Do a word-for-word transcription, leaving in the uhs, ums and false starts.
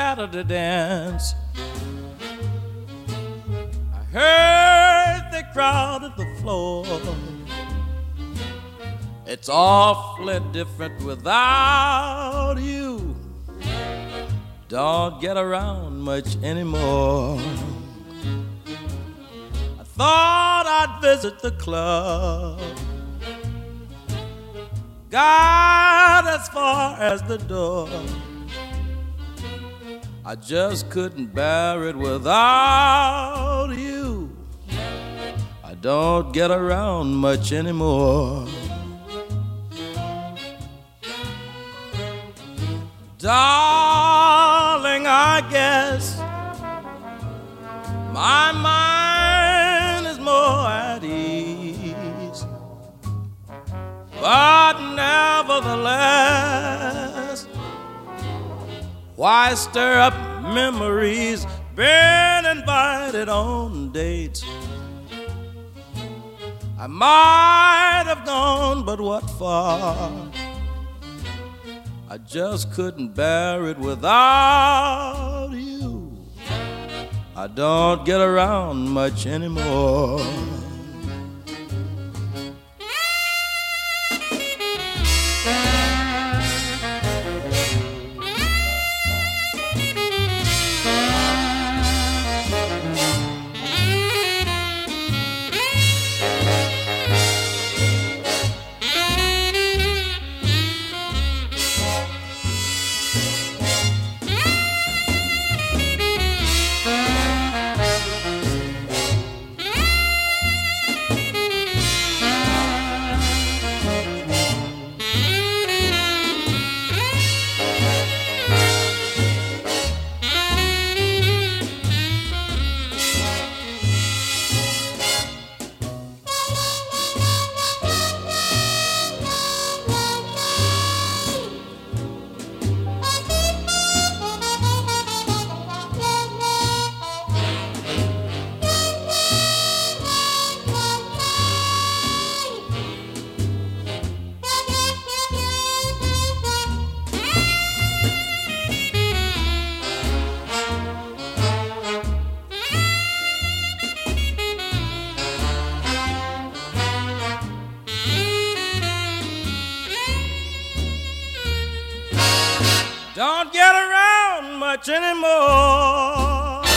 Saturday dance. I heard they crowded the floor. It's awfully different without you. Don't get around much anymore. I thought I'd visit the club, got as far as the door. I just couldn't bear it without you. I don't get around much anymore. Darling, I guess my mind is more at ease, but nevertheless, why stir up memories? Been invited on dates. I might have gone, but what for? I just couldn't bear it without you. I don't get around much anymore. Don't get around much anymore.